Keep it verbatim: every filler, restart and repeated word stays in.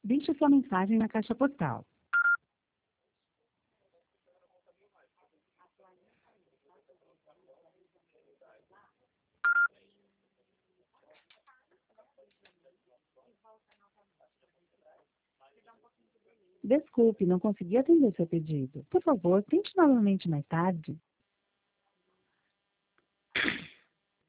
Deixe sua mensagem na caixa postal. Desculpe, não consegui atender seu pedido. Por favor, tente novamente mais tarde.